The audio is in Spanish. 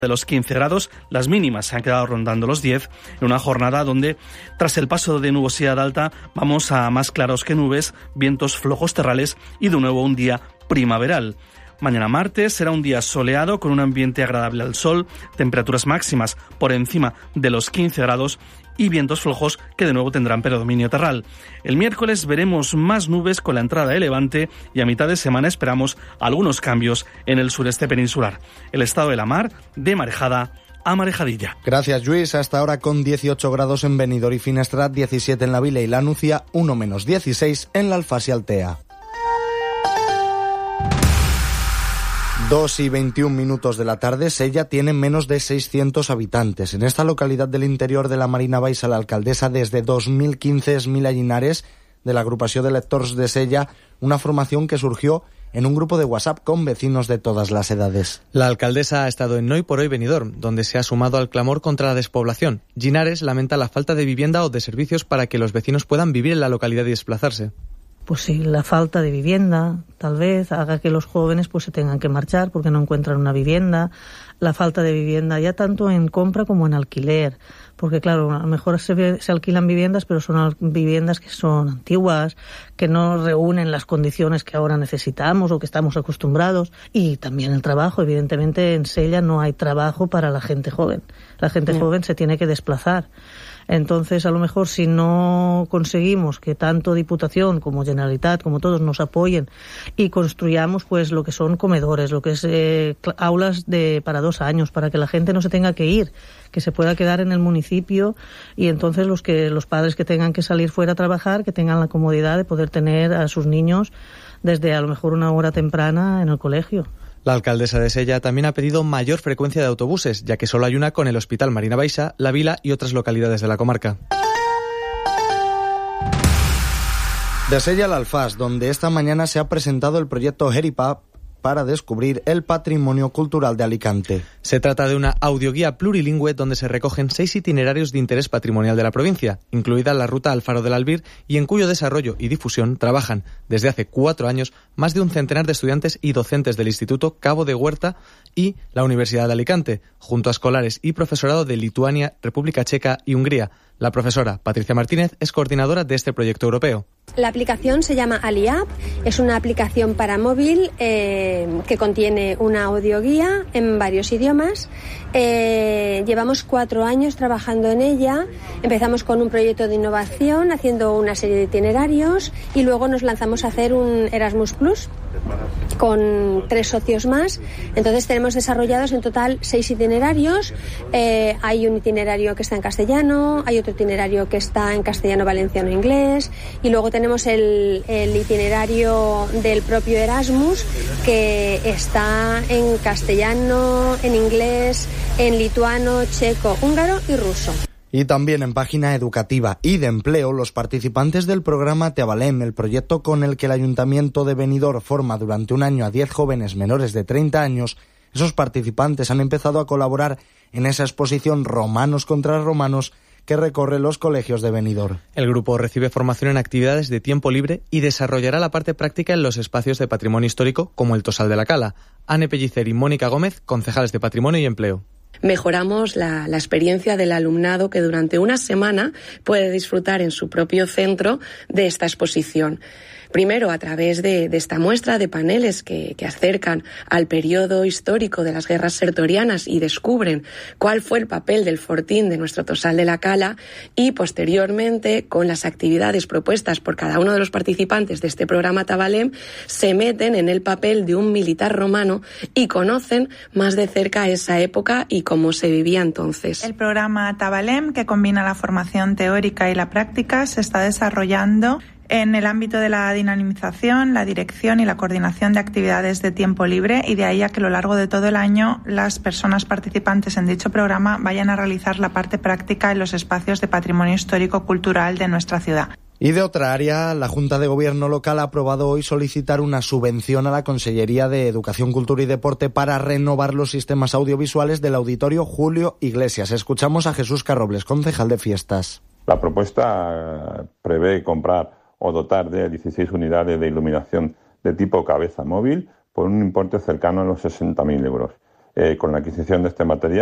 de los 15 grados, las mínimas se han quedado rondando los 10, en una jornada donde, tras el paso de nubosidad alta, vamos a más claros que nubes, vientos flojos terrales y de nuevo un día primaveral. Mañana martes será un día soleado con un ambiente agradable al sol, temperaturas máximas por encima de los 15 grados y vientos flojos que de nuevo tendrán predominio terral. El miércoles veremos más nubes con la entrada de levante y a mitad de semana esperamos algunos cambios en el sureste peninsular. El estado de la mar de marejada a marejadilla. Gracias, Lluís. Hasta ahora con 18 grados en Benidorm y Finestrat, 17 en la Vila y la Nucia, 1 menos 16 en la Alfàs y Altea. 2:21 de la tarde, Sella tiene menos de 600 habitantes. En esta localidad del interior de la Marina Baixa, la alcaldesa desde 2015 és Mila Llinares, de l'agrupació de lectors de Sella, una formación que surgió en un grupo de WhatsApp con vecinos de todas las edades. La alcaldesa ha estado en Hoy por Hoy Benidorm, donde se ha sumado al clamor contra la despoblación. Llinares lamenta la falta de vivienda o de servicios para que los vecinos puedan vivir en la localidad y desplazarse. Pues sí, la falta de vivienda tal vez haga que los jóvenes pues se tengan que marchar porque no encuentran una vivienda. La falta de vivienda ya tanto en compra como en alquiler, porque claro, a lo mejor se alquilan viviendas, pero son viviendas que son antiguas, que no reúnen las condiciones que ahora necesitamos o que estamos acostumbrados. Y también el trabajo, evidentemente en Sella no hay trabajo para la gente joven. La gente joven se tiene que desplazar. Entonces, a lo mejor si no conseguimos que tanto Diputación como Generalitat, como todos, nos apoyen y construyamos pues lo que son comedores, lo que es aulas para 2 años, para que la gente no se tenga que ir, que se pueda quedar en el municipio, y entonces los padres que tengan que salir fuera a trabajar, que tengan la comodidad de poder tener a sus niños desde a lo mejor una hora temprana en el colegio. La alcaldesa de Sella también ha pedido mayor frecuencia de autobuses, ya que solo hay una con el Hospital Marina Baixa, La Vila y otras localidades de la comarca. De Sella al Alfàs, donde esta mañana se ha presentado el proyecto Heripap para descubrir el patrimonio cultural de Alicante. Se trata de una audioguía plurilingüe donde se recogen 6 itinerarios de interés patrimonial de la provincia, incluida la ruta al Faro del Albir, y en cuyo desarrollo y difusión trabajan desde hace 4 años más de un centenar de estudiantes y docentes del Instituto Cabo de Huerta y la Universidad de Alicante, junto a escolares y profesorado de Lituania, República Checa y Hungría. La profesora Patricia Martínez es coordinadora de este proyecto europeo. La aplicación se llama AliApp, es una aplicación para móvil que contiene una audioguía en varios idiomas. Llevamos 4 años trabajando en ella. Empezamos con un proyecto de innovación, haciendo una serie de itinerarios, y luego nos lanzamos a hacer un Erasmus Plus con 3 socios más. Entonces tenemos desarrollados en total 6 itinerarios. Hay un itinerario que está en castellano, hay otro itinerario que está en castellano, valenciano e inglés, y luego tenemos el itinerario del propio Erasmus, que está en castellano, en inglés, en lituano, checo, húngaro y ruso. Y también en página educativa y de empleo, los participantes del programa Te Avalem, el proyecto con el que el Ayuntamiento de Benidorm forma durante un año a 10 jóvenes menores de 30 años, esos participantes han empezado a colaborar en esa exposición Romanos contra Romanos que recorre los colegios de Benidorm. El grupo recibe formación en actividades de tiempo libre y desarrollará la parte práctica en los espacios de patrimonio histórico como el Tosal de la Cala. Anne Pellicer y Mónica Gómez, concejales de Patrimonio y Empleo. Mejoramos la experiencia del alumnado, que durante una semana puede disfrutar en su propio centro de esta exposición. Primero, a través de esta muestra de paneles que acercan al periodo histórico de las guerras sertorianas y descubren cuál fue el papel del fortín de nuestro Tosal de la Cala, y posteriormente, con las actividades propuestas por cada uno de los participantes de este programa Te Avalem, se meten en el papel de un militar romano y conocen más de cerca esa época y cómo se vivía entonces. El programa Te Avalem, que combina la formación teórica y la práctica, se está desarrollando en el ámbito de la dinamización, la dirección y la coordinación de actividades de tiempo libre, y de ahí a que a lo largo de todo el año las personas participantes en dicho programa vayan a realizar la parte práctica en los espacios de patrimonio histórico-cultural de nuestra ciudad. Y de otra área, la Junta de Gobierno local ha aprobado hoy solicitar una subvención a la Consellería de Educación, Cultura y Deporte para renovar los sistemas audiovisuales del Auditorio Julio Iglesias. Escuchamos a Jesús Carrobles, concejal de Fiestas. La propuesta prevé comprar o dotar de 16 unidades de iluminación de tipo cabeza móvil por un importe cercano a los 60.000 euros. con la adquisición de este material.